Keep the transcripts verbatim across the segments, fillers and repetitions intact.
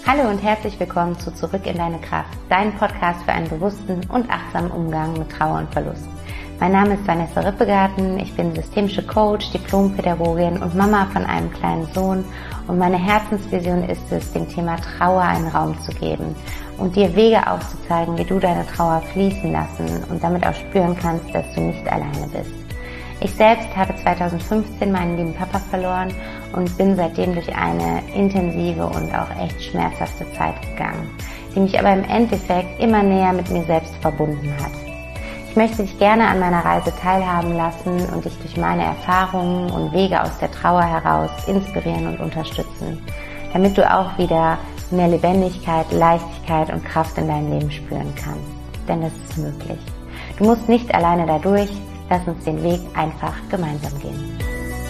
Hallo und herzlich willkommen zu Zurück in deine Kraft, dein Podcast für einen bewussten und achtsamen Umgang mit Trauer und Verlust. Mein Name ist Vanessa Rippegarten, ich bin systemische Coach, Diplompädagogin und Mama von einem kleinen Sohn und meine Herzensvision ist es, dem Thema Trauer einen Raum zu geben und dir Wege aufzuzeigen, wie du deine Trauer fließen lassen und damit auch spüren kannst, dass du nicht alleine bist. Ich selbst habe zweitausendfünfzehn meinen lieben Papa verloren und bin seitdem durch eine intensive und auch echt schmerzhafte Zeit gegangen, die mich aber im Endeffekt immer näher mit mir selbst verbunden hat. Ich möchte dich gerne an meiner Reise teilhaben lassen und dich durch meine Erfahrungen und Wege aus der Trauer heraus inspirieren und unterstützen, damit du auch wieder mehr Lebendigkeit, Leichtigkeit und Kraft in deinem Leben spüren kannst. Denn das ist möglich. Du musst nicht alleine dadurch. Lass uns den Weg einfach gemeinsam gehen.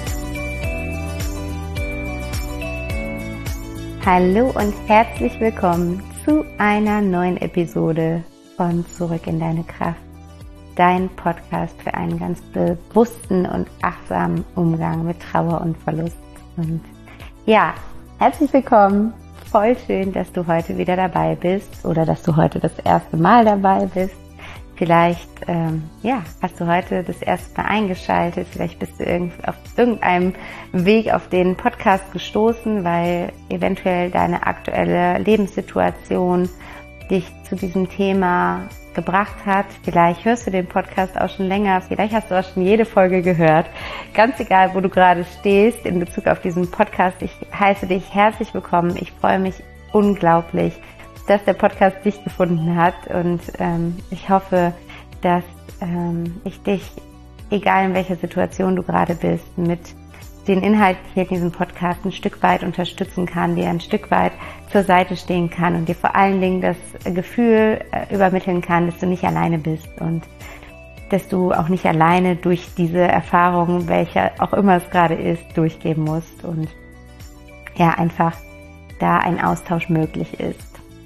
Hallo und herzlich willkommen zu einer neuen Episode von Zurück in deine Kraft. Dein Podcast für einen ganz bewussten und achtsamen Umgang mit Trauer und Verlust. Und ja, herzlich willkommen. Voll schön, dass du heute wieder dabei bist oder dass du heute das erste Mal dabei bist. Vielleicht ähm, ja, hast du heute das erste Mal eingeschaltet, vielleicht bist du irgend, auf irgendeinem Weg auf den Podcast gestoßen, weil eventuell deine aktuelle Lebenssituation dich zu diesem Thema gebracht hat. Vielleicht hörst du den Podcast auch schon länger, vielleicht hast du auch schon jede Folge gehört. Ganz egal, wo du gerade stehst in Bezug auf diesen Podcast, ich heiße dich herzlich willkommen. Ich freue mich unglaublich, dass der Podcast dich gefunden hat und ähm, ich hoffe, dass ähm, ich dich, egal in welcher Situation du gerade bist, mit den Inhalten hier in diesem Podcast ein Stück weit unterstützen kann, dir ein Stück weit zur Seite stehen kann und dir vor allen Dingen das Gefühl äh, übermitteln kann, dass du nicht alleine bist und dass du auch nicht alleine durch diese Erfahrung, welche auch immer es gerade ist, durchgehen musst und ja, einfach da ein Austausch möglich ist.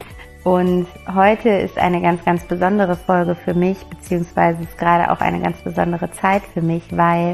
Und heute ist eine ganz, ganz besondere Folge für mich, beziehungsweise ist gerade auch eine ganz besondere Zeit für mich, weil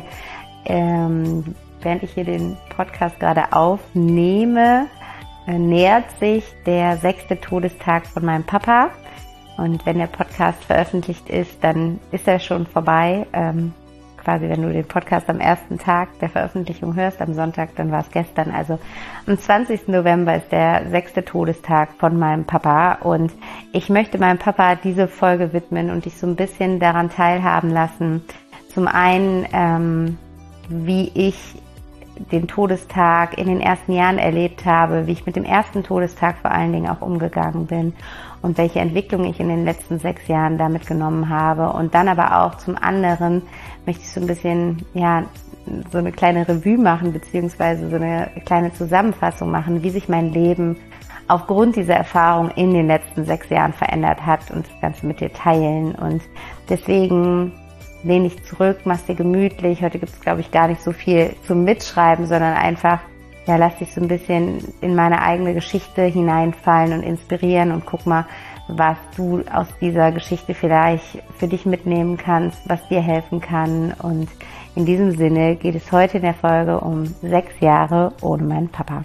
ähm, während ich hier den Podcast gerade aufnehme, äh, nähert sich der sechste Todestag von meinem Papa. Und wenn der Podcast veröffentlicht ist, dann ist er schon vorbei. Ähm, quasi, wenn du den Podcast am ersten Tag der Veröffentlichung hörst, am Sonntag, dann war es gestern. Also am zwanzigsten November ist der sechste Todestag von meinem Papa und ich möchte meinem Papa diese Folge widmen und dich so ein bisschen daran teilhaben lassen. Zum einen, ähm, wie ich den Todestag in den ersten Jahren erlebt habe, wie ich mit dem ersten Todestag vor allen Dingen auch umgegangen bin und welche Entwicklung ich in den letzten sechs Jahren damit genommen habe. Und dann aber auch zum anderen möchte ich so ein bisschen, ja, so eine kleine Revue machen, beziehungsweise so eine kleine Zusammenfassung machen, wie sich mein Leben aufgrund dieser Erfahrung in den letzten sechs Jahren verändert hat und das Ganze mit dir teilen. Und deswegen lehn dich zurück, mach's dir gemütlich. Heute gibt es, glaube ich, gar nicht so viel zum Mitschreiben, sondern einfach, ja, lass dich so ein bisschen in meine eigene Geschichte hineinfallen und inspirieren und guck mal, was du aus dieser Geschichte vielleicht für dich mitnehmen kannst, was dir helfen kann. Und in diesem Sinne geht es heute in der Folge um sechs Jahre ohne meinen Papa.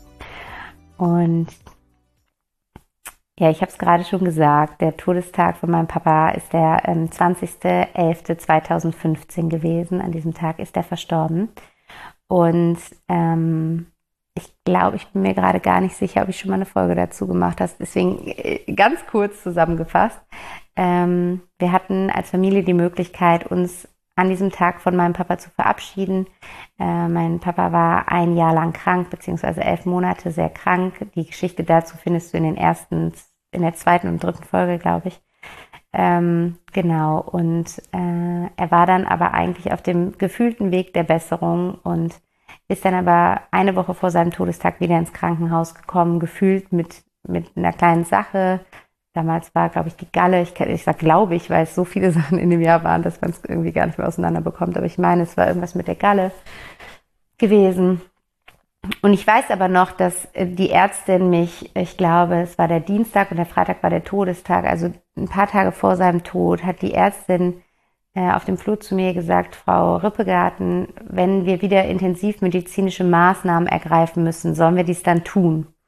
Und ja, ich habe es gerade schon gesagt, der Todestag von meinem Papa ist der ähm, zwanzigster elfter zweitausendfünfzehn gewesen. An diesem Tag ist er verstorben. Und ähm, ich glaube, ich bin mir gerade gar nicht sicher, ob ich schon mal eine Folge dazu gemacht habe. Deswegen äh, ganz kurz zusammengefasst. Ähm, wir hatten als Familie die Möglichkeit, uns an diesem Tag von meinem Papa zu verabschieden. Äh, mein Papa war ein Jahr lang krank, beziehungsweise elf Monate sehr krank. Die Geschichte dazu findest du in den ersten, in der zweiten und dritten Folge, glaube ich. Ähm, genau, und äh, er war dann aber eigentlich auf dem gefühlten Weg der Besserung und ist dann aber eine Woche vor seinem Todestag wieder ins Krankenhaus gekommen, gefühlt mit, mit einer kleinen Sache. Damals war, glaube ich, die Galle, ich, ich sag glaube ich, weil es so viele Sachen in dem Jahr waren, dass man es irgendwie gar nicht mehr auseinander bekommt. Aber ich meine, es war irgendwas mit der Galle gewesen. Und ich weiß aber noch, dass die Ärztin mich, ich glaube, es war der Dienstag und der Freitag war der Todestag, also ein paar Tage vor seinem Tod, hat die Ärztin äh, auf dem Flur zu mir gesagt, Frau Rippegarten, wenn wir wieder intensivmedizinische Maßnahmen ergreifen müssen, sollen wir dies dann tun?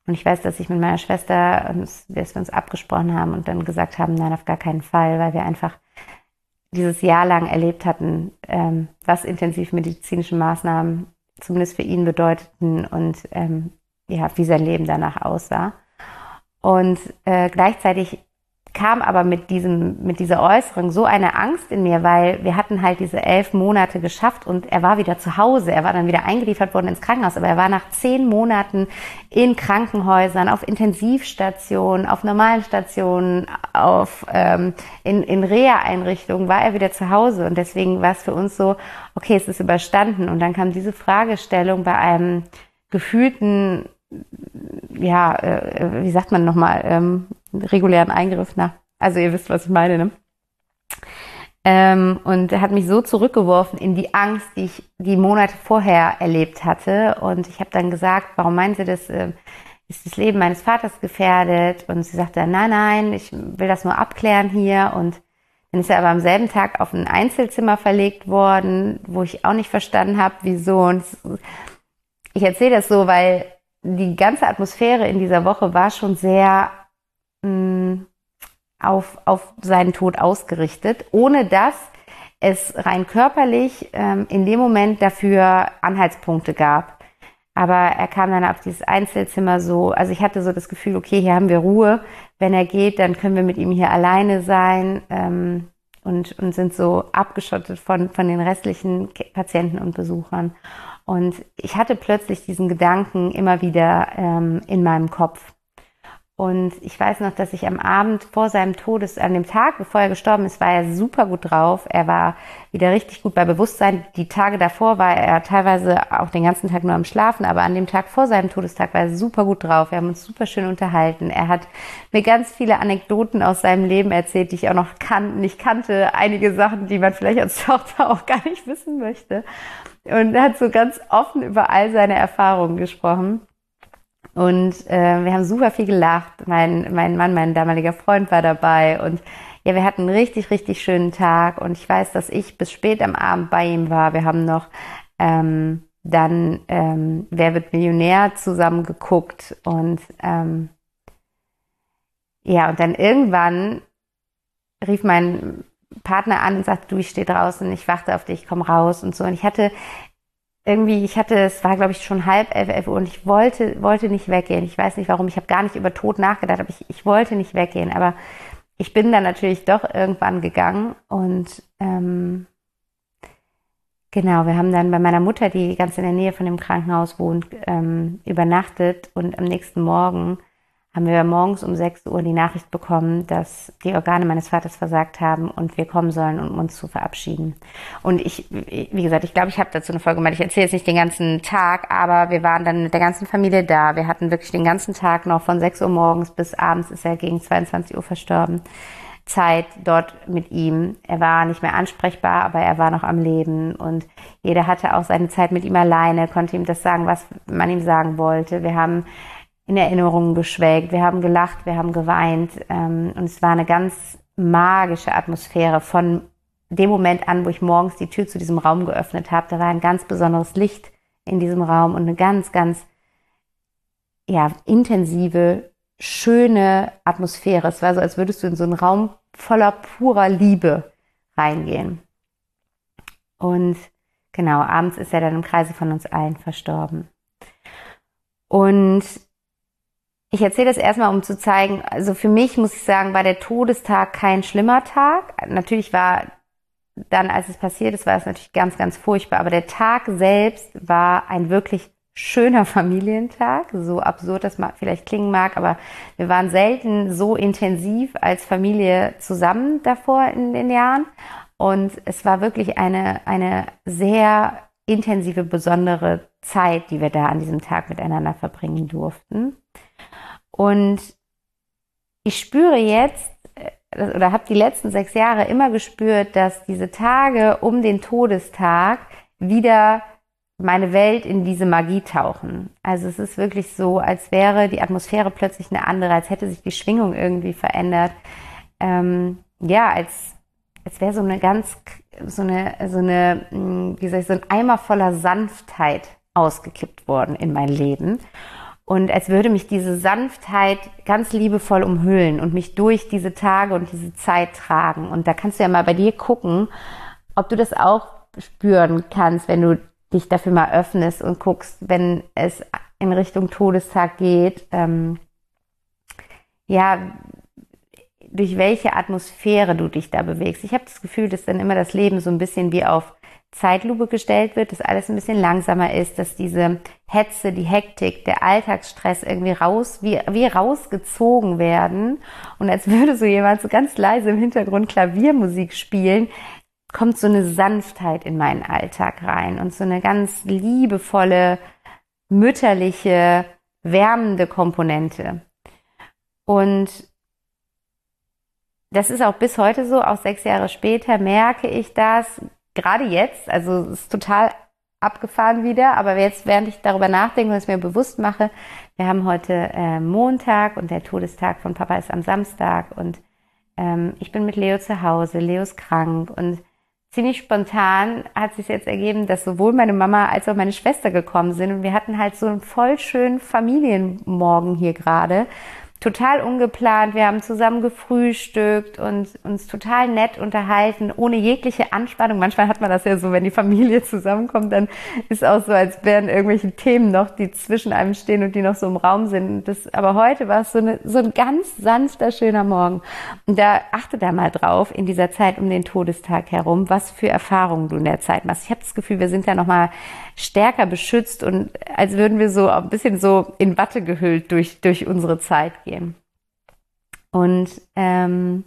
Und ich weiß, dass ich mit meiner Schwester, dass wir uns abgesprochen haben und dann gesagt haben, nein, auf gar keinen Fall, weil wir einfach dieses Jahr lang erlebt hatten, ähm, was intensivmedizinische Maßnahmen zumindest für ihn bedeuteten und ähm, ja, wie sein Leben danach aussah. Und äh, gleichzeitig kam aber mit diesem, mit dieser Äußerung so eine Angst in mir, weil wir hatten halt diese elf Monate geschafft und er war wieder zu Hause. Er war dann wieder eingeliefert worden ins Krankenhaus, aber er war nach zehn Monaten in Krankenhäusern, auf Intensivstationen, auf normalen Stationen, auf, ähm, in, in Reha-Einrichtungen war er wieder zu Hause und deswegen war es für uns so, okay, es ist überstanden. Und dann kam diese Fragestellung bei einem gefühlten, ja, äh, wie sagt man nochmal, ähm, regulären Eingriff, na, also ihr wisst, was ich meine, ne? Ähm, und er hat mich so zurückgeworfen in die Angst, die ich die Monate vorher erlebt hatte. Und ich habe dann gesagt, warum meinen Sie das, äh, ist das Leben meines Vaters gefährdet? Und sie sagte, nein, nein, ich will das nur abklären hier. Und dann ist er aber am selben Tag auf ein Einzelzimmer verlegt worden, wo ich auch nicht verstanden habe, wieso. Und ich erzähle das so, weil die ganze Atmosphäre in dieser Woche war schon sehr Auf, auf seinen Tod ausgerichtet, ohne dass es rein körperlich ähm, in dem Moment dafür Anhaltspunkte gab. Aber er kam dann auf dieses Einzelzimmer so, also ich hatte so das Gefühl, okay, hier haben wir Ruhe. Wenn er geht, dann können wir mit ihm hier alleine sein ähm, und, und sind so abgeschottet von, von den restlichen Patienten und Besuchern. Und ich hatte plötzlich diesen Gedanken immer wieder ähm, in meinem Kopf. Und ich weiß noch, dass ich am Abend vor seinem Todes, an dem Tag, bevor er gestorben ist, war er super gut drauf. Er war wieder richtig gut bei Bewusstsein. Die Tage davor war er teilweise auch den ganzen Tag nur am Schlafen, aber an dem Tag vor seinem Todestag war er super gut drauf. Wir haben uns super schön unterhalten. Er hat mir ganz viele Anekdoten aus seinem Leben erzählt, die ich auch noch kan- nicht kannte. Einige Sachen, die man vielleicht als Tochter auch gar nicht wissen möchte. Und er hat so ganz offen über all seine Erfahrungen gesprochen. Und äh, wir haben super viel gelacht. Mein, mein Mann, mein damaliger Freund war dabei. Und ja, wir hatten einen richtig, richtig schönen Tag. Und ich weiß, dass ich bis spät am Abend bei ihm war. Wir haben noch ähm, dann ähm, Wer wird Millionär zusammen geguckt. Und ähm, ja, und dann irgendwann rief mein Partner an und sagte, du, ich stehe draußen, ich warte auf dich, komm raus und so. Und ich hatte irgendwie, ich hatte, es war glaube ich schon halb elf, elf Uhr und ich wollte, wollte nicht weggehen. Ich weiß nicht warum, ich habe gar nicht über Tod nachgedacht, aber ich, ich wollte nicht weggehen. Aber ich bin dann natürlich doch irgendwann gegangen und ähm, genau, wir haben dann bei meiner Mutter, die ganz in der Nähe von dem Krankenhaus wohnt, ähm, übernachtet und am nächsten Morgen haben wir morgens um sechs Uhr die Nachricht bekommen, dass die Organe meines Vaters versagt haben und wir kommen sollen, um uns zu verabschieden. Und ich, wie gesagt, ich glaube, ich habe dazu eine Folge gemacht. Ich erzähle jetzt nicht den ganzen Tag, aber wir waren dann mit der ganzen Familie da. Wir hatten wirklich den ganzen Tag noch von sechs Uhr morgens bis abends, ist er gegen zweiundzwanzig Uhr verstorben, Zeit dort mit ihm. Er war nicht mehr ansprechbar, aber er war noch am Leben und jeder hatte auch seine Zeit mit ihm alleine, konnte ihm das sagen, was man ihm sagen wollte. Wir haben in Erinnerungen geschwelgt, wir haben gelacht, wir haben geweint ähm, und es war eine ganz magische Atmosphäre von dem Moment an, wo ich morgens die Tür zu diesem Raum geöffnet habe. Da war ein ganz besonderes Licht in diesem Raum und eine ganz, ganz ja, intensive, schöne Atmosphäre. Es war so, als würdest du in so einen Raum voller purer Liebe reingehen. Und genau, abends ist er dann im Kreise von uns allen verstorben. Und ich erzähle das erstmal, um zu zeigen, also für mich, muss ich sagen, war der Todestag kein schlimmer Tag. Natürlich war dann, als es passiert ist, war es natürlich ganz, ganz furchtbar. Aber der Tag selbst war ein wirklich schöner Familientag. So absurd das vielleicht klingen mag, aber wir waren selten so intensiv als Familie zusammen davor in den Jahren. Und es war wirklich eine, eine sehr intensive, besondere Zeit, die wir da an diesem Tag miteinander verbringen durften. Und ich spüre jetzt, oder habe die letzten sechs Jahre immer gespürt, dass diese Tage um den Todestag wieder meine Welt in diese Magie tauchen. Also es ist wirklich so, als wäre die Atmosphäre plötzlich eine andere, als hätte sich die Schwingung irgendwie verändert. Ähm, ja, als, als wäre so eine ganz, so eine, so eine, wie soll ich, so ein Eimer voller Sanftheit ausgekippt worden in mein Leben. und als würde mich diese Sanftheit ganz liebevoll umhüllen und mich durch diese Tage und diese Zeit tragen. Und da kannst du ja mal bei dir gucken, ob du das auch spüren kannst, wenn du dich dafür mal öffnest und guckst, wenn es in Richtung Todestag geht, ähm, ja, durch welche Atmosphäre du dich da bewegst. Ich habe das Gefühl, dass dann immer das Leben so ein bisschen wie auf Zeitlupe gestellt wird, dass alles ein bisschen langsamer ist, dass diese Hetze, die Hektik, der Alltagsstress irgendwie raus, wie, wie rausgezogen werden. Und als würde so jemand so ganz leise im Hintergrund Klaviermusik spielen, kommt so eine Sanftheit in meinen Alltag rein und so eine ganz liebevolle, mütterliche, wärmende Komponente. Und das ist auch bis heute so, auch sechs Jahre später merke ich das, gerade jetzt, also es ist total abgefahren wieder, aber jetzt, während ich darüber nachdenke und es mir bewusst mache, wir haben heute äh, Montag und der Todestag von Papa ist am Samstag und ähm, ich bin mit Leo zu Hause, Leo ist krank und ziemlich spontan hat sich jetzt ergeben, dass sowohl meine Mama als auch meine Schwester gekommen sind und wir hatten halt so einen voll schönen Familienmorgen hier gerade. Total ungeplant, wir haben zusammen gefrühstückt und uns total nett unterhalten, ohne jegliche Anspannung. Manchmal hat man das ja so, wenn die Familie zusammenkommt, dann ist auch so, als wären irgendwelche Themen noch, die zwischen einem stehen und die noch so im Raum sind. Das, aber heute war es so, eine, so ein ganz sanfter, schöner Morgen. Und da achte da mal drauf, in dieser Zeit um den Todestag herum, was für Erfahrungen du in der Zeit machst. Ich habe das Gefühl, wir sind da nochmal stärker beschützt und als würden wir so ein bisschen so in Watte gehüllt durch, durch unsere Zeit gehen. Und ähm,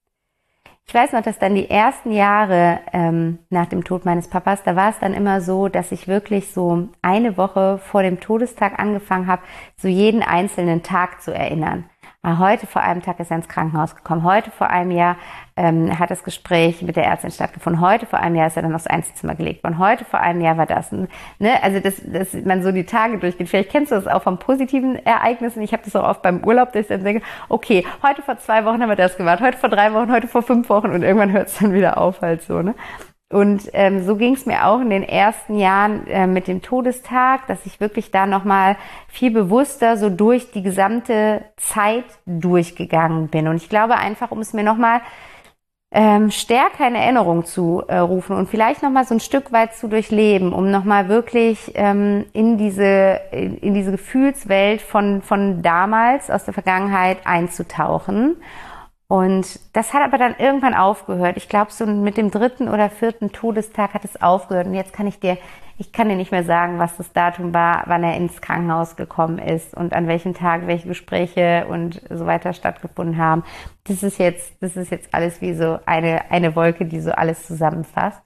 ich weiß noch, dass dann die ersten Jahre ähm, nach dem Tod meines Papas, da war es dann immer so, dass ich wirklich so eine Woche vor dem Todestag angefangen habe, so jeden einzelnen Tag zu erinnern. Heute vor einem Tag ist er ins Krankenhaus gekommen. Heute vor einem Jahr ähm, hat das Gespräch mit der Ärztin stattgefunden. Heute vor einem Jahr ist er dann aufs Einzelzimmer gelegt worden. Heute vor einem Jahr war das. Ne? Also, dass, dass man so die Tage durchgeht. Vielleicht kennst du das auch von positiven Ereignissen. Ich habe das auch oft beim Urlaub, dass ich dann denke, okay, heute vor zwei Wochen haben wir das gemacht, heute vor drei Wochen, heute vor fünf Wochen und irgendwann hört es dann wieder auf halt so. Ne? Und ähm, so ging es mir auch in den ersten Jahren äh, mit dem Todestag, dass ich wirklich da nochmal viel bewusster so durch die gesamte Zeit durchgegangen bin. Und ich glaube einfach, um es mir nochmal ähm, stärker in Erinnerung zu äh, rufen und vielleicht nochmal so ein Stück weit zu durchleben, um nochmal wirklich ähm, in diese in, in diese Gefühlswelt von von damals aus der Vergangenheit einzutauchen. Und das hat aber dann irgendwann aufgehört. Ich glaube, so mit dem dritten oder vierten Todestag hat es aufgehört. Und jetzt kann ich dir, ich kann dir nicht mehr sagen, was das Datum war, wann er ins Krankenhaus gekommen ist und an welchem Tag welche Gespräche und so weiter stattgefunden haben. Das ist jetzt, das ist jetzt alles wie so eine, eine Wolke, die so alles zusammenfasst.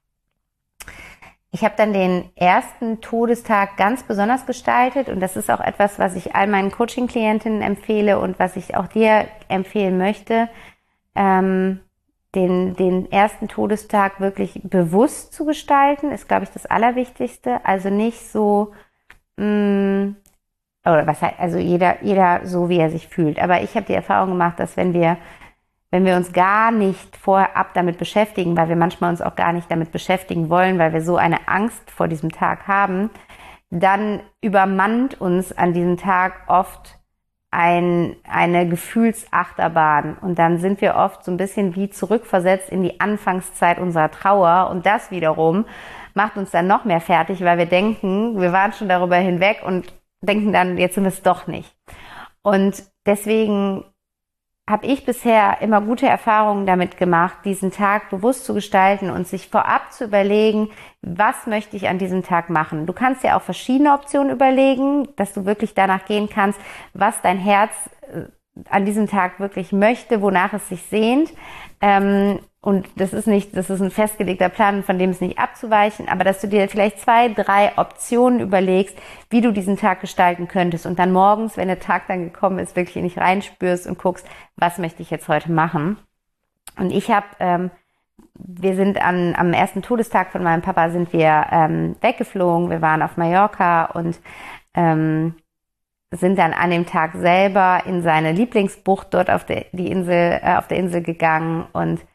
Ich habe dann den ersten Todestag ganz besonders gestaltet und das ist auch etwas, was ich all meinen Coaching-Klientinnen empfehle und was ich auch dir empfehlen möchte, ähm, den, den ersten Todestag wirklich bewusst zu gestalten, ist, glaube ich, das Allerwichtigste. Also nicht so, mh, oder was heißt, also jeder, jeder so, wie er sich fühlt. Aber ich habe die Erfahrung gemacht, dass wenn wir Wenn wir uns gar nicht vorab damit beschäftigen, weil wir manchmal uns auch gar nicht damit beschäftigen wollen, weil wir so eine Angst vor diesem Tag haben, dann übermannt uns an diesem Tag oft ein, eine Gefühlsachterbahn. Und dann sind wir oft so ein bisschen wie zurückversetzt in die Anfangszeit unserer Trauer. Und das wiederum macht uns dann noch mehr fertig, weil wir denken, wir waren schon darüber hinweg und denken dann, jetzt sind wir es doch nicht. Und deswegen habe ich bisher immer gute Erfahrungen damit gemacht, diesen Tag bewusst zu gestalten und sich vorab zu überlegen, was möchte ich an diesem Tag machen. Du kannst dir auch verschiedene Optionen überlegen, dass du wirklich danach gehen kannst, was dein Herz an diesem Tag wirklich möchte, wonach es sich sehnt. Und das ist nicht, das ist ein festgelegter Plan, von dem es nicht abzuweichen, aber dass du dir vielleicht zwei, drei Optionen überlegst, wie du diesen Tag gestalten könntest und dann morgens, wenn der Tag dann gekommen ist, wirklich in dich reinspürst und guckst, was möchte ich jetzt heute machen. Und ich habe, ähm, wir sind an, am ersten Todestag von meinem Papa sind wir ähm, weggeflogen, wir waren auf Mallorca und ähm, sind dann an dem Tag selber in seine Lieblingsbucht dort auf der, die Insel, äh, auf der Insel gegangen und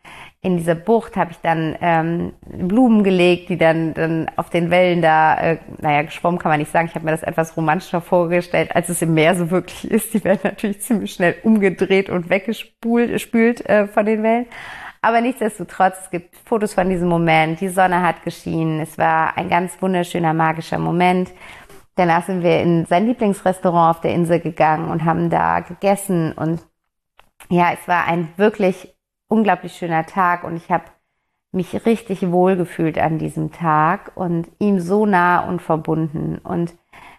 in dieser Bucht habe ich dann ähm, Blumen gelegt, die dann, dann auf den Wellen da, äh, naja, geschwommen kann man nicht sagen. Ich habe mir das etwas romantischer vorgestellt, als es im Meer so wirklich ist. Die werden natürlich ziemlich schnell umgedreht und weggespült spült, äh, von den Wellen. Aber nichtsdestotrotz, es gibt Fotos von diesem Moment. Die Sonne hat geschienen. Es war ein ganz wunderschöner, magischer Moment. Danach sind wir in sein Lieblingsrestaurant auf der Insel gegangen und haben da gegessen. Und ja, es war ein wirklich unglaublich schöner Tag und ich habe mich richtig wohl gefühlt an diesem Tag und ihm so nah und verbunden. Und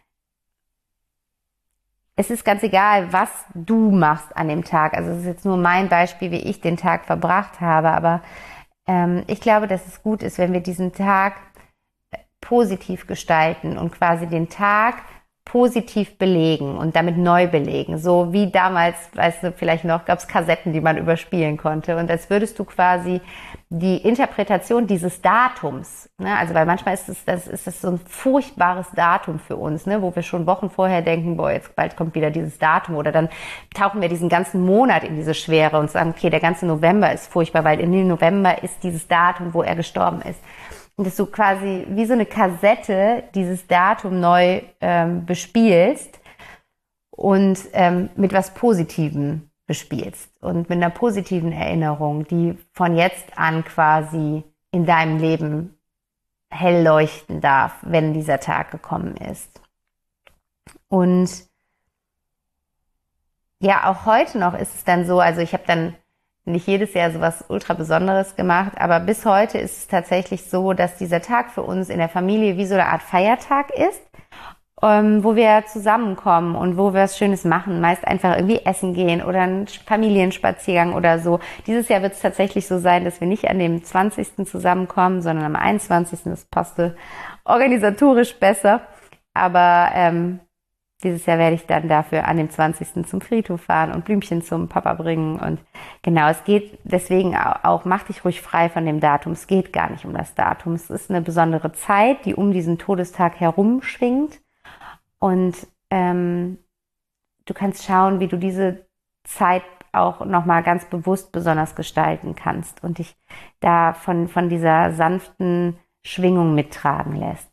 es ist ganz egal, was du machst an dem Tag. Also es ist jetzt nur mein Beispiel, wie ich den Tag verbracht habe, aber ähm, ich glaube, dass es gut ist, wenn wir diesen Tag positiv gestalten und quasi den Tag positiv belegen und damit neu belegen. So wie damals, weißt du, vielleicht noch, gab es Kassetten, die man überspielen konnte. Und als würdest du quasi die Interpretation dieses Datums, ne, also weil manchmal ist es, das ist das so ein furchtbares Datum für uns, ne, wo wir schon Wochen vorher denken, boah, jetzt bald kommt wieder dieses Datum, oder dann tauchen wir diesen ganzen Monat in diese Schwere und sagen, okay, der ganze November ist furchtbar, weil in den November ist dieses Datum, wo er gestorben ist. Und dass du quasi wie so eine Kassette dieses Datum neu ähm, bespielst und ähm, mit was Positivem bespielst und mit einer positiven Erinnerung, die von jetzt an quasi in deinem Leben hell leuchten darf, wenn dieser Tag gekommen ist. Und ja, auch heute noch ist es dann so, also ich habe dann nicht jedes Jahr so was ultra Besonderes gemacht, aber bis heute ist es tatsächlich so, dass dieser Tag für uns in der Familie wie so eine Art Feiertag ist, ähm, wo wir zusammenkommen und wo wir was Schönes machen, meist einfach irgendwie essen gehen oder einen Familienspaziergang oder so. Dieses Jahr wird es tatsächlich so sein, dass wir nicht an dem zwanzigsten zusammenkommen, sondern am einundzwanzigsten Das passte organisatorisch besser, aber ähm, dieses Jahr werde ich dann dafür an dem zwanzigsten zum Friedhof fahren und Blümchen zum Papa bringen. Und genau, es geht deswegen auch, mach dich ruhig frei von dem Datum. Es geht gar nicht um das Datum. Es ist eine besondere Zeit, die um diesen Todestag herumschwingt. Und ähm, du kannst schauen, wie du diese Zeit auch nochmal ganz bewusst besonders gestalten kannst und dich da von, von dieser sanften Schwingung mittragen lässt.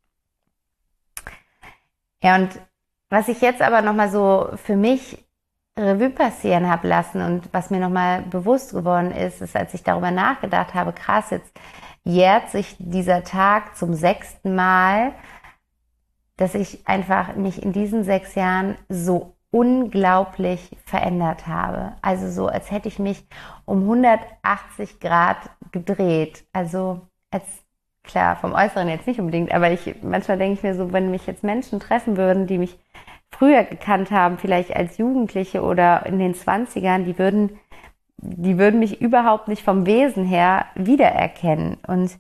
Ja, und was ich jetzt aber nochmal so für mich Revue passieren habe lassen und was mir nochmal bewusst geworden ist, ist, als ich darüber nachgedacht habe, krass, jetzt jährt sich dieser Tag zum sechsten Mal, dass ich einfach mich in diesen sechs Jahren so unglaublich verändert habe. Also so, als hätte ich mich um hundertachtzig Grad gedreht. Also als klar, vom Äußeren jetzt nicht unbedingt, aber ich manchmal denke ich mir so, wenn mich jetzt Menschen treffen würden, die mich früher gekannt haben, vielleicht als Jugendliche oder in den Zwanzigern, die würden, die würden mich überhaupt nicht vom Wesen her wiedererkennen. Und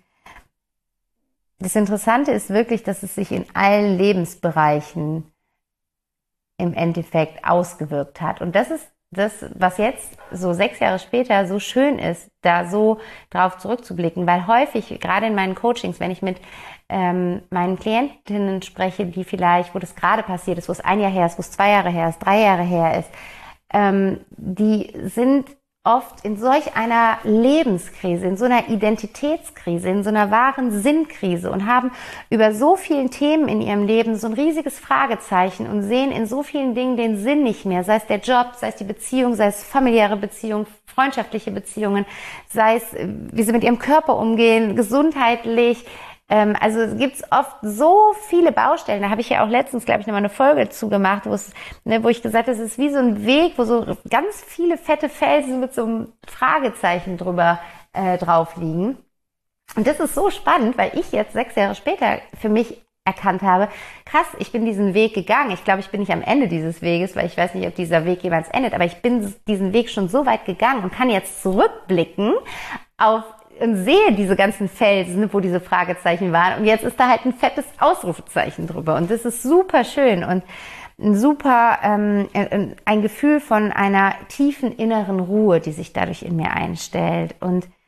das Interessante ist wirklich, dass es sich in allen Lebensbereichen im Endeffekt ausgewirkt hat. Und das ist das, was jetzt so sechs Jahre später so schön ist, da so drauf zurückzublicken, weil häufig, gerade in meinen Coachings, wenn ich mit ähm, meinen Klientinnen spreche, die vielleicht, wo das gerade passiert ist, wo es ein Jahr her ist, wo es zwei Jahre her ist, drei Jahre her ist, ähm, die sind oft in solch einer Lebenskrise, in so einer Identitätskrise, in so einer wahren Sinnkrise und haben über so vielen Themen in ihrem Leben so ein riesiges Fragezeichen und sehen in so vielen Dingen den Sinn nicht mehr, sei es der Job, sei es die Beziehung, sei es familiäre Beziehungen, freundschaftliche Beziehungen, sei es, wie sie mit ihrem Körper umgehen, gesundheitlich. Ähm, also es gibt oft so viele Baustellen. Da habe ich ja auch letztens, glaube ich, nochmal eine Folge zu gemacht, wo es, ne, wo ich gesagt habe, es ist wie so ein Weg, wo so ganz viele fette Felsen mit so einem Fragezeichen drüber äh, drauf liegen. Und das ist so spannend, weil ich jetzt sechs Jahre später für mich erkannt habe, krass, ich bin diesen Weg gegangen. Ich glaube, ich bin nicht am Ende dieses Weges, weil ich weiß nicht, ob dieser Weg jemals endet, aber ich bin diesen Weg schon so weit gegangen und kann jetzt zurückblicken auf und sehe diese ganzen Felsen, wo diese Fragezeichen waren. Und jetzt ist da halt ein fettes Ausrufezeichen drüber. Und das ist super schön und ein super, ähm, ein Gefühl von einer tiefen inneren Ruhe, die sich dadurch in mir einstellt. Und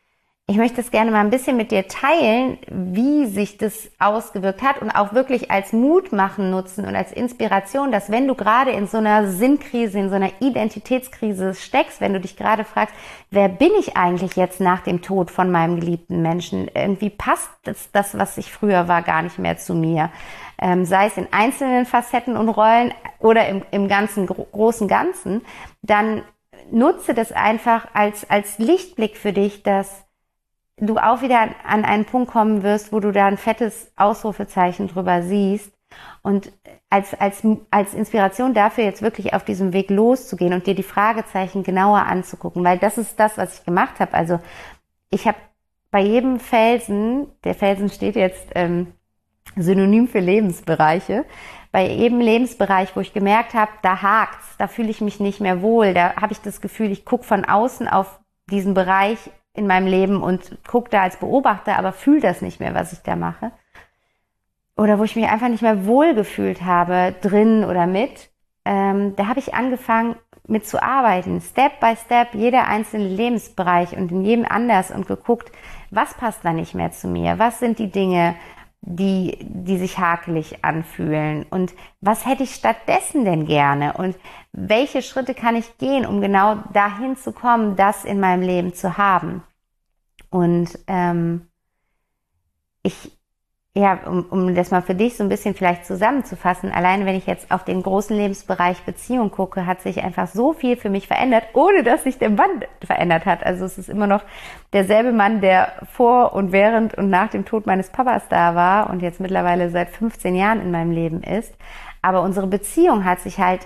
ich möchte das gerne mal ein bisschen mit dir teilen, wie sich das ausgewirkt hat und auch wirklich als Mutmachen nutzen und als Inspiration, dass wenn du gerade in so einer Sinnkrise, in so einer Identitätskrise steckst, wenn du dich gerade fragst, wer bin ich eigentlich jetzt nach dem Tod von meinem geliebten Menschen? Irgendwie passt das, das was ich früher war, gar nicht mehr zu mir. Ähm, sei es in einzelnen Facetten und Rollen oder im, im ganzen, gro- großen Ganzen, dann nutze das einfach als, als Lichtblick für dich, dass du auch wieder an einen Punkt kommen wirst, wo du da ein fettes Ausrufezeichen drüber siehst und als, als, als Inspiration dafür jetzt wirklich auf diesem Weg loszugehen und dir die Fragezeichen genauer anzugucken, weil das ist das, was ich gemacht habe. Also ich habe bei jedem Felsen, der Felsen steht jetzt ähm, synonym für Lebensbereiche, bei jedem Lebensbereich, wo ich gemerkt habe, da hakt's, da fühle ich mich nicht mehr wohl, da habe ich das Gefühl, ich gucke von außen auf diesen Bereich in meinem Leben und gucke da als Beobachter, aber fühle das nicht mehr, was ich da mache. Oder wo ich mich einfach nicht mehr wohlgefühlt habe, drin oder mit, ähm, da habe ich angefangen mit zu arbeiten, Step by Step, jeder einzelne Lebensbereich und in jedem anders und geguckt, was passt da nicht mehr zu mir, was sind die Dinge, die, die sich hakelig anfühlen und was hätte ich stattdessen denn gerne und welche Schritte kann ich gehen, um genau dahin zu kommen, das in meinem Leben zu haben. Und ähm, ich, ja, um, um das mal für dich so ein bisschen vielleicht zusammenzufassen, allein wenn ich jetzt auf den großen Lebensbereich Beziehung gucke, hat sich einfach so viel für mich verändert, ohne dass sich der Mann verändert hat. Also es ist immer noch derselbe Mann, der vor und während und nach dem Tod meines Papas da war und jetzt mittlerweile seit fünfzehn Jahren in meinem Leben ist. Aber unsere Beziehung hat sich halt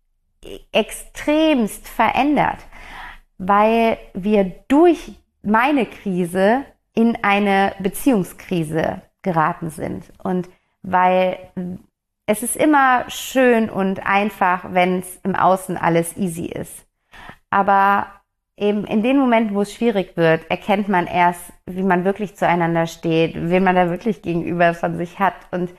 extremst verändert, weil wir durch meine Krise in eine Beziehungskrise geraten sind. Und weil es ist immer schön und einfach, wenn es im Außen alles easy ist. Aber eben in den Momenten, wo es schwierig wird, erkennt man erst, wie man wirklich zueinander steht, wen man da wirklich gegenüber von sich hat und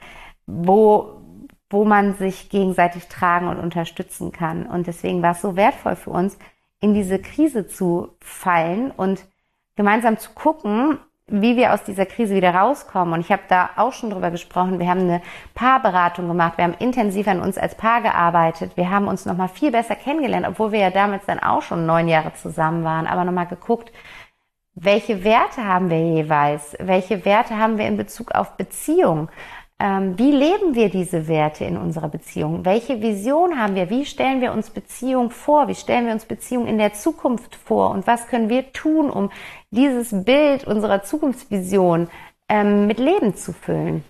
wo, wo man sich gegenseitig tragen und unterstützen kann. Und deswegen war es so wertvoll für uns, in diese Krise zu fallen und gemeinsam zu gucken, wie wir aus dieser Krise wieder rauskommen. Und ich habe da auch schon drüber gesprochen. Wir haben eine Paarberatung gemacht. Wir haben intensiv an uns als Paar gearbeitet. Wir haben uns nochmal viel besser kennengelernt, obwohl wir ja damals dann auch schon neun Jahre zusammen waren. Aber nochmal geguckt, welche Werte haben wir jeweils? Welche Werte haben wir in Bezug auf Beziehung? Ähm, wie leben wir diese Werte in unserer Beziehung? Welche Vision haben wir? Wie stellen wir uns Beziehung vor? Wie stellen wir uns Beziehung in der Zukunft vor? Und was können wir tun, um dieses Bild unserer Zukunftsvision ähm, mit Leben zu füllen?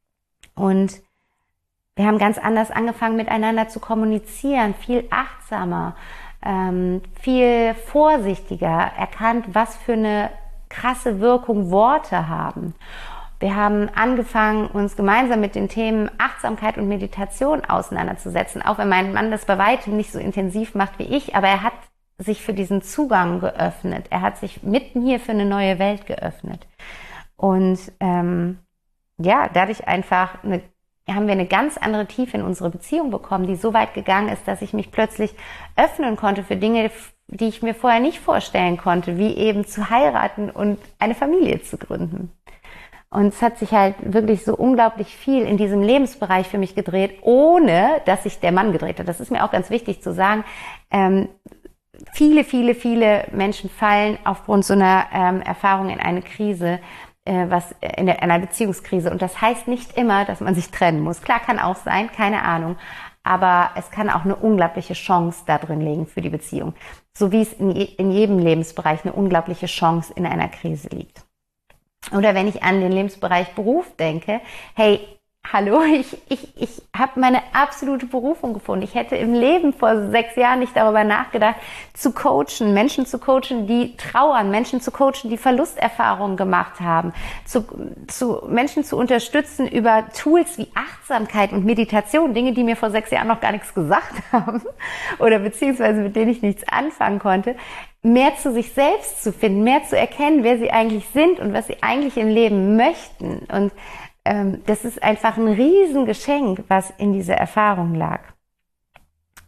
Und wir haben ganz anders angefangen, miteinander zu kommunizieren, viel achtsamer, ähm, viel vorsichtiger, erkannt, was für eine krasse Wirkung Worte haben. Wir haben angefangen, uns gemeinsam mit den Themen Achtsamkeit und Meditation auseinanderzusetzen, auch wenn mein Mann das bei weitem nicht so intensiv macht wie ich, aber er hat sich für diesen Zugang geöffnet. Er hat sich mit mir für eine neue Welt geöffnet. Und ähm, ja, dadurch einfach eine, haben wir eine ganz andere Tiefe in unsere Beziehung bekommen, die so weit gegangen ist, dass ich mich plötzlich öffnen konnte für Dinge, die ich mir vorher nicht vorstellen konnte, wie eben zu heiraten und eine Familie zu gründen. Und es hat sich halt wirklich so unglaublich viel in diesem Lebensbereich für mich gedreht, ohne dass sich der Mann gedreht hat. Das ist mir auch ganz wichtig zu sagen. Ähm, viele, viele, viele Menschen fallen aufgrund so einer ähm, Erfahrung in eine Krise, äh, was in der, einer Beziehungskrise. Und das heißt nicht immer, dass man sich trennen muss. Klar, kann auch sein, keine Ahnung. Aber es kann auch eine unglaubliche Chance da drin liegen für die Beziehung. So wie es in, je, in jedem Lebensbereich eine unglaubliche Chance in einer Krise liegt. Oder wenn ich an den Lebensbereich Beruf denke, hey, hallo, ich, ich, ich habe meine absolute Berufung gefunden. Ich hätte im Leben vor sechs Jahren nicht darüber nachgedacht, zu coachen, Menschen zu coachen, die trauern, Menschen zu coachen, die Verlusterfahrungen gemacht haben, zu, zu Menschen zu unterstützen über Tools wie Achtsamkeit und Meditation, Dinge, die mir vor sechs Jahren noch gar nichts gesagt haben oder beziehungsweise mit denen ich nichts anfangen konnte. Mehr zu sich selbst zu finden, mehr zu erkennen, wer sie eigentlich sind und was sie eigentlich im Leben möchten. Und ähm, das ist einfach ein Riesengeschenk, was in dieser Erfahrung lag.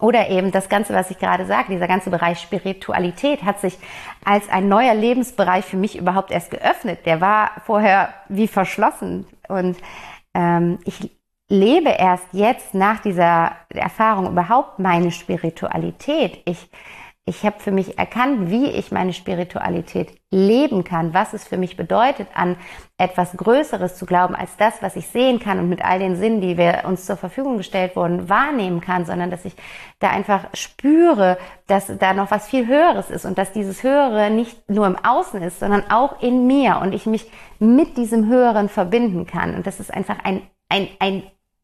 Oder eben das Ganze, was ich gerade sage, dieser ganze Bereich Spiritualität hat sich als ein neuer Lebensbereich für mich überhaupt erst geöffnet. Der war vorher wie verschlossen. Und ähm, ich lebe erst jetzt nach dieser Erfahrung überhaupt meine Spiritualität. Ich Ich habe für mich erkannt, wie ich meine Spiritualität leben kann, was es für mich bedeutet, an etwas Größeres zu glauben, als das, was ich sehen kann und mit all den Sinnen, die wir uns zur Verfügung gestellt wurden, wahrnehmen kann, sondern dass ich da einfach spüre, dass da noch was viel Höheres ist und dass dieses Höhere nicht nur im Außen ist, sondern auch in mir und ich mich mit diesem Höheren verbinden kann. Und das ist einfach ein, ein, ein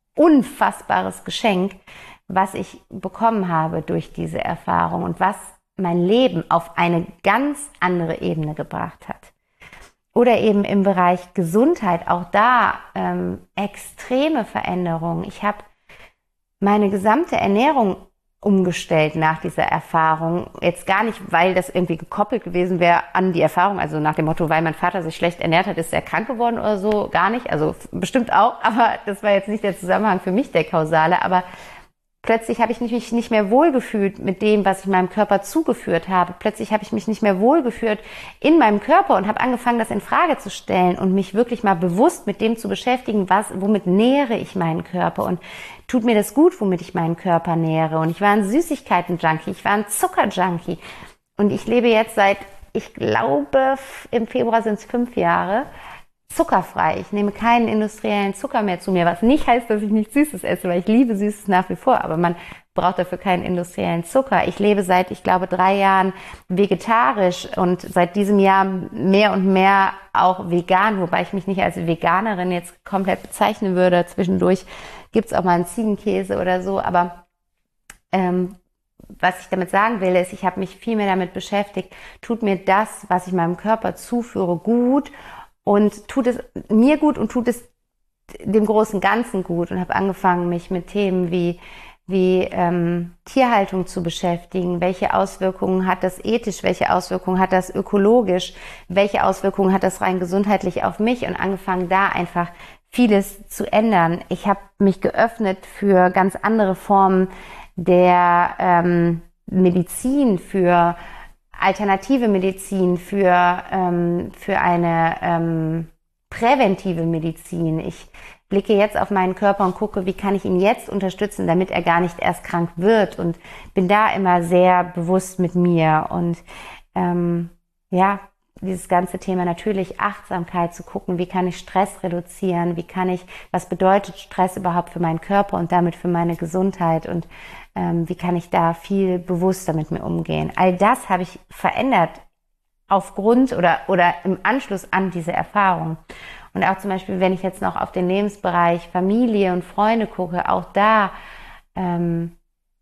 unfassbares Geschenk, was ich bekommen habe durch diese Erfahrung und was mein Leben auf eine ganz andere Ebene gebracht hat. Oder eben im Bereich Gesundheit, auch da ähm, extreme Veränderungen. Ich habe meine gesamte Ernährung umgestellt nach dieser Erfahrung. Jetzt gar nicht, weil das irgendwie gekoppelt gewesen wäre an die Erfahrung, also nach dem Motto, weil mein Vater sich schlecht ernährt hat, ist er krank geworden oder so, gar nicht. Also bestimmt auch, aber das war jetzt nicht der Zusammenhang für mich, der kausale, aber plötzlich habe ich mich nicht mehr wohlgefühlt mit dem, was ich meinem Körper zugeführt habe. Plötzlich habe ich mich nicht mehr wohlgefühlt in meinem Körper und habe angefangen, das in Frage zu stellen und mich wirklich mal bewusst mit dem zu beschäftigen, was, womit nähere ich meinen Körper und tut mir das gut, womit ich meinen Körper nähere. Und ich war ein Süßigkeiten-Junkie, ich war ein Zucker-Junkie. Und ich lebe jetzt seit, ich glaube, im Februar sind es fünf Jahre, zuckerfrei. Ich nehme keinen industriellen Zucker mehr zu mir, was nicht heißt, dass ich nicht Süßes esse, weil ich liebe Süßes nach wie vor, aber man braucht dafür keinen industriellen Zucker. Ich lebe seit, ich glaube, drei Jahren vegetarisch und seit diesem Jahr mehr und mehr auch vegan, wobei ich mich nicht als Veganerin jetzt komplett bezeichnen würde. Zwischendurch gibt's auch mal einen Ziegenkäse oder so, aber ähm, was ich damit sagen will, ist, ich habe mich viel mehr damit beschäftigt, tut mir das, was ich meinem Körper zuführe, gut und tut es mir gut und tut es dem großen Ganzen gut und habe angefangen, mich mit Themen wie wie ähm, Tierhaltung zu beschäftigen. Welche Auswirkungen hat das ethisch? Welche Auswirkungen hat das ökologisch? Welche Auswirkungen hat das rein gesundheitlich auf mich? Und angefangen, da einfach vieles zu ändern. Ich habe mich geöffnet für ganz andere Formen der ähm, Medizin, für alternative Medizin, für, ähm, für eine ähm, präventive Medizin. Ich blicke jetzt auf meinen Körper und gucke, wie kann ich ihn jetzt unterstützen, damit er gar nicht erst krank wird und bin da immer sehr bewusst mit mir und ähm, ja, dieses ganze Thema natürlich Achtsamkeit zu gucken, wie kann ich Stress reduzieren, wie kann ich, was bedeutet Stress überhaupt für meinen Körper und damit für meine Gesundheit und ähm, wie kann ich da viel bewusster mit mir umgehen. All das habe ich verändert aufgrund oder, oder im Anschluss an diese Erfahrung. Und auch zum Beispiel, wenn ich jetzt noch auf den Lebensbereich Familie und Freunde gucke, auch da ähm,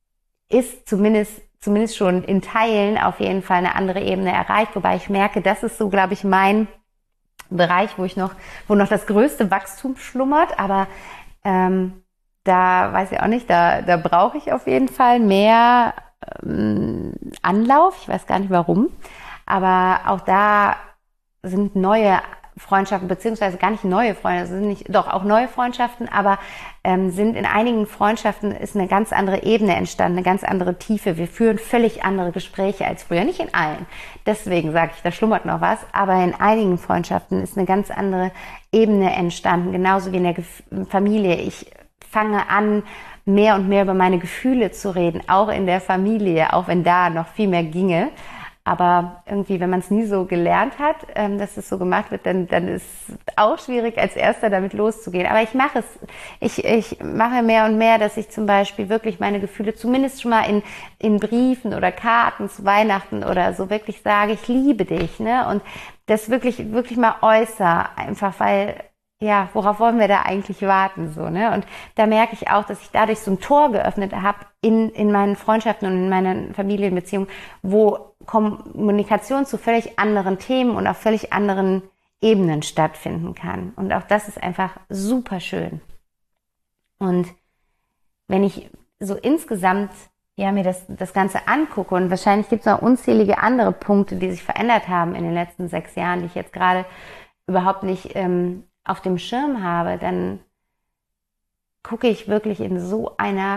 ist zumindest zumindest schon in Teilen auf jeden Fall eine andere Ebene erreicht, wobei ich merke, das ist so, glaube ich, mein Bereich, wo ich noch, wo noch das größte Wachstum schlummert, aber ähm, da weiß ich auch nicht, da, da brauche ich auf jeden Fall mehr ähm, Anlauf, ich weiß gar nicht warum, aber auch da sind neue Freundschaften, beziehungsweise gar nicht neue Freunde, sind nicht, doch auch neue Freundschaften, aber ähm, sind in einigen Freundschaften ist eine ganz andere Ebene entstanden, eine ganz andere Tiefe. Wir führen völlig andere Gespräche als früher, nicht in allen. Deswegen sage ich, da schlummert noch was, aber in einigen Freundschaften ist eine ganz andere Ebene entstanden, genauso wie in der Ge- Familie. Ich fange an, mehr und mehr über meine Gefühle zu reden, auch in der Familie, auch wenn da noch viel mehr ginge. Aber irgendwie, wenn man es nie so gelernt hat, ähm, dass es so gemacht wird, dann, dann ist es auch schwierig, als Erster damit loszugehen. Aber ich mache es. Ich, ich mache mehr und mehr, dass ich zum Beispiel wirklich meine Gefühle zumindest schon mal in, in Briefen oder Karten zu Weihnachten oder so wirklich sage, ich liebe dich, ne? Und das wirklich, wirklich mal äußere, einfach weil, ja, worauf wollen wir da eigentlich warten, so, ne? Und da merke ich auch, dass ich dadurch so ein Tor geöffnet habe in, in meinen Freundschaften und in meinen Familienbeziehungen, wo Kommunikation zu völlig anderen Themen und auf völlig anderen Ebenen stattfinden kann. Und auch das ist einfach super schön. Und wenn ich so insgesamt ja, mir das, das Ganze angucke, und wahrscheinlich gibt es noch unzählige andere Punkte, die sich verändert haben in den letzten sechs Jahren, die ich jetzt gerade überhaupt nicht ähm, auf dem Schirm habe, dann gucke ich wirklich in so einer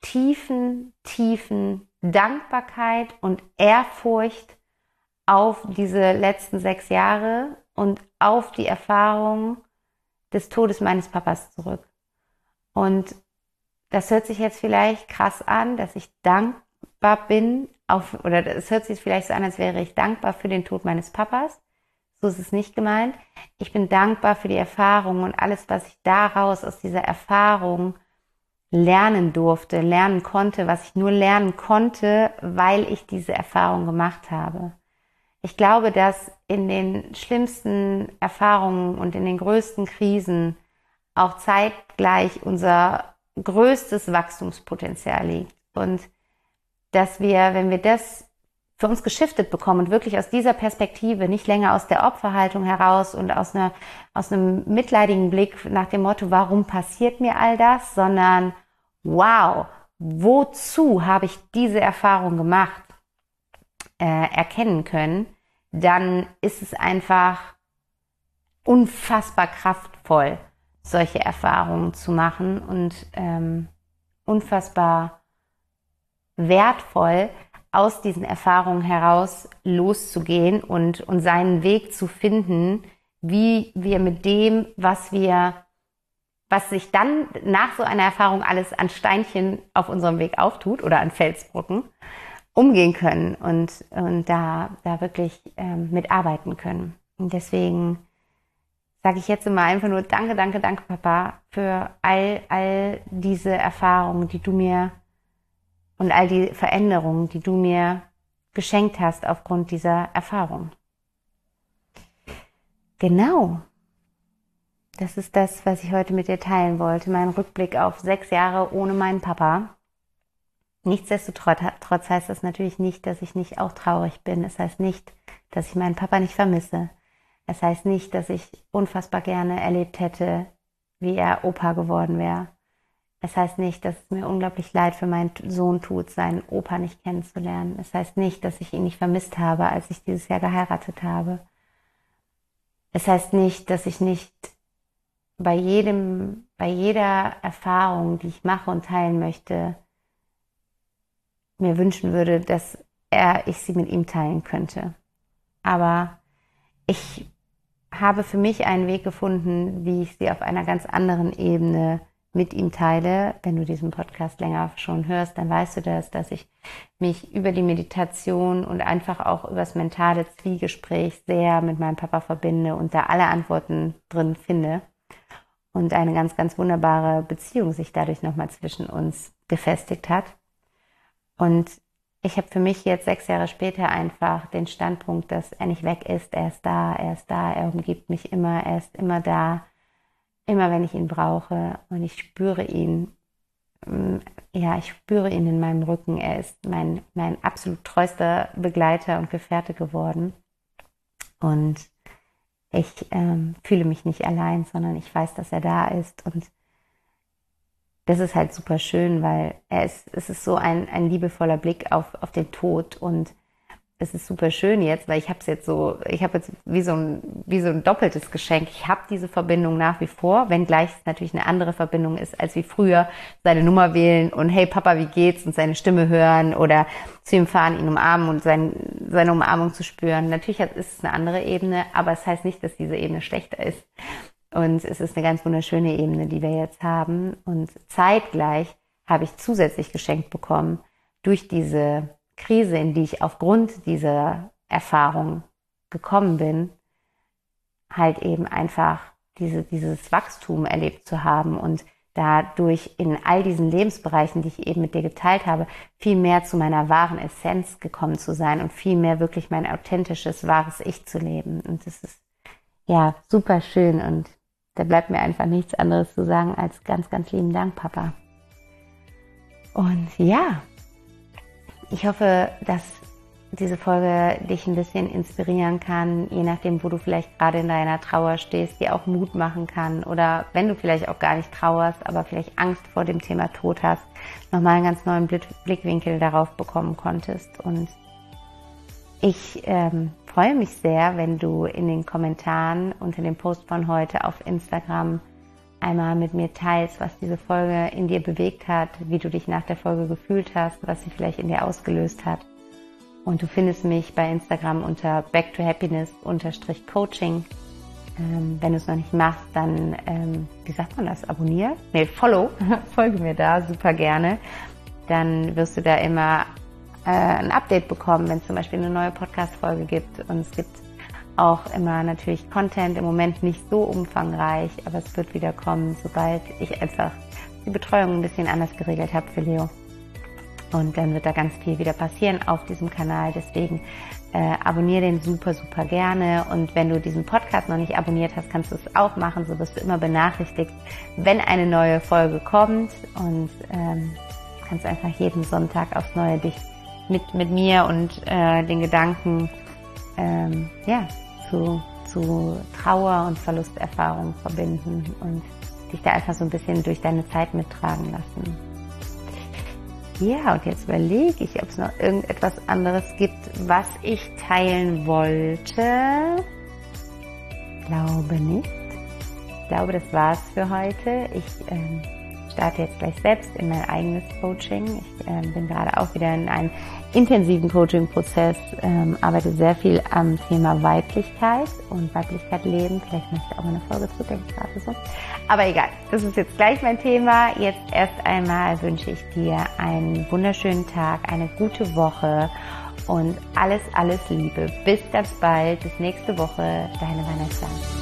tiefen, tiefen Dankbarkeit und Ehrfurcht auf diese letzten sechs Jahre und auf die Erfahrung des Todes meines Papas zurück. Und das hört sich jetzt vielleicht krass an, dass ich dankbar bin, auf, oder es hört sich vielleicht so an, als wäre ich dankbar für den Tod meines Papas. So ist es nicht gemeint. Ich bin dankbar für die Erfahrung und alles, was ich daraus aus dieser Erfahrung lernen durfte, lernen konnte, was ich nur lernen konnte, weil ich diese Erfahrung gemacht habe. Ich glaube, dass in den schlimmsten Erfahrungen und in den größten Krisen auch zeitgleich unser größtes Wachstumspotenzial liegt. Und dass wir, wenn wir das für uns geschiftet bekommen und wirklich aus dieser Perspektive, nicht länger aus der Opferhaltung heraus und aus einer, aus einem mitleidigen Blick nach dem Motto, warum passiert mir all das, sondern wow, wozu habe ich diese Erfahrung gemacht, äh, erkennen können, dann ist es einfach unfassbar kraftvoll, solche Erfahrungen zu machen und ähm, unfassbar wertvoll, aus diesen Erfahrungen heraus loszugehen und, und seinen Weg zu finden, wie wir mit dem, was wir, was sich dann nach so einer Erfahrung alles an Steinchen auf unserem Weg auftut oder an Felsbrocken, umgehen können und, und da, da wirklich ähm, mitarbeiten können. Und deswegen sage ich jetzt immer einfach nur danke, danke, danke, Papa, für all, all diese Erfahrungen, die du mir und all die Veränderungen, die du mir geschenkt hast aufgrund dieser Erfahrung. Genau. Das ist das, was ich heute mit dir teilen wollte. Mein Rückblick auf sechs Jahre ohne meinen Papa. Nichtsdestotrotz heißt das natürlich nicht, dass ich nicht auch traurig bin. Es heißt nicht, dass ich meinen Papa nicht vermisse. Es heißt nicht, dass ich unfassbar gerne erlebt hätte, wie er Opa geworden wäre. Es heißt nicht, dass es mir unglaublich leid für meinen Sohn tut, seinen Opa nicht kennenzulernen. Es heißt nicht, dass ich ihn nicht vermisst habe, als ich dieses Jahr geheiratet habe. Es heißt nicht, dass ich nicht bei jedem, bei jeder Erfahrung, die ich mache und teilen möchte, mir wünschen würde, dass er, ich sie mit ihm teilen könnte. Aber ich habe für mich einen Weg gefunden, wie ich sie auf einer ganz anderen Ebene mit ihm teile. Wenn du diesen Podcast länger schon hörst, dann weißt du das, dass ich mich über die Meditation und einfach auch über das mentale Zwiegespräch sehr mit meinem Papa verbinde und da alle Antworten drin finde und eine ganz, ganz wunderbare Beziehung sich dadurch nochmal zwischen uns gefestigt hat. Und ich habe für mich jetzt sechs Jahre später einfach den Standpunkt, dass er nicht weg ist, er ist da, er ist da, er umgibt mich immer, er ist immer da, immer wenn ich ihn brauche und ich spüre ihn, ja, ich spüre ihn in meinem Rücken, er ist mein, mein absolut treuster Begleiter und Gefährte geworden und ich ähm, fühle mich nicht allein, sondern ich weiß, dass er da ist und das ist halt super schön, weil er ist, es ist so ein, ein liebevoller Blick auf, auf den Tod und es ist super schön jetzt, weil ich habe es jetzt so, ich habe jetzt wie so ein wie so ein doppeltes Geschenk. Ich habe diese Verbindung nach wie vor, wenngleich es natürlich eine andere Verbindung ist als wie früher, seine Nummer wählen und hey Papa, wie geht's und seine Stimme hören oder zu ihm fahren, ihn umarmen und sein, seine Umarmung zu spüren. Natürlich ist es eine andere Ebene, aber es heißt nicht, dass diese Ebene schlechter ist. Und es ist eine ganz wunderschöne Ebene, die wir jetzt haben. Und zeitgleich habe ich zusätzlich geschenkt bekommen durch diese Krise, in die ich aufgrund dieser Erfahrung gekommen bin, halt eben einfach diese, dieses Wachstum erlebt zu haben und dadurch in all diesen Lebensbereichen, die ich eben mit dir geteilt habe, viel mehr zu meiner wahren Essenz gekommen zu sein und viel mehr wirklich mein authentisches, wahres Ich zu leben. Und das ist ja super schön und da bleibt mir einfach nichts anderes zu sagen als ganz, ganz lieben Dank, Papa. Und ja, ich hoffe, dass diese Folge dich ein bisschen inspirieren kann, je nachdem, wo du vielleicht gerade in deiner Trauer stehst, dir auch Mut machen kann oder wenn du vielleicht auch gar nicht trauerst, aber vielleicht Angst vor dem Thema Tod hast, nochmal einen ganz neuen Blickwinkel darauf bekommen konntest. Und ich ähm, freue mich sehr, wenn du in den Kommentaren unter dem Post von heute auf Instagram einmal mit mir teilst, was diese Folge in dir bewegt hat, wie du dich nach der Folge gefühlt hast, was sie vielleicht in dir ausgelöst hat. Und du findest mich bei Instagram unter back to happiness Coaching. Ähm, wenn du es noch nicht machst, dann, ähm, wie sagt man das, abonnier? Nee, follow, folge mir da, super gerne. Dann wirst du da immer äh, ein Update bekommen, wenn es zum Beispiel eine neue Podcast-Folge gibt. Und es gibt auch immer natürlich Content, im Moment nicht so umfangreich, aber es wird wieder kommen, sobald ich einfach die Betreuung ein bisschen anders geregelt habe für Leo. Und dann wird da ganz viel wieder passieren auf diesem Kanal. Deswegen äh, abonniere den super, super gerne. Und wenn du diesen Podcast noch nicht abonniert hast, kannst du es auch machen. So wirst du immer benachrichtigt, wenn eine neue Folge kommt. Und ähm, kannst einfach jeden Sonntag aufs Neue dich mit, mit mir und äh, den Gedanken ähm, ja, zu, zu Trauer und Verlusterfahrung verbinden und dich da einfach so ein bisschen durch deine Zeit mittragen lassen. Ja, und jetzt überlege ich, ob es noch irgendetwas anderes gibt, was ich teilen wollte. Glaube nicht. Ich glaube, das war's für heute. Ich ähm, starte jetzt gleich selbst in mein eigenes Coaching. Ich ähm, bin gerade auch wieder in einem intensiven Coaching-Prozess, ähm, arbeite sehr viel am Thema Weiblichkeit und Weiblichkeit leben. Vielleicht möchte ich auch mal eine Folge zu, denke ich gerade so. Aber egal, das ist jetzt gleich mein Thema. Jetzt erst einmal wünsche ich dir einen wunderschönen Tag, eine gute Woche und alles, alles Liebe. Bis ganz bald, bis nächste Woche, deine Vanessa.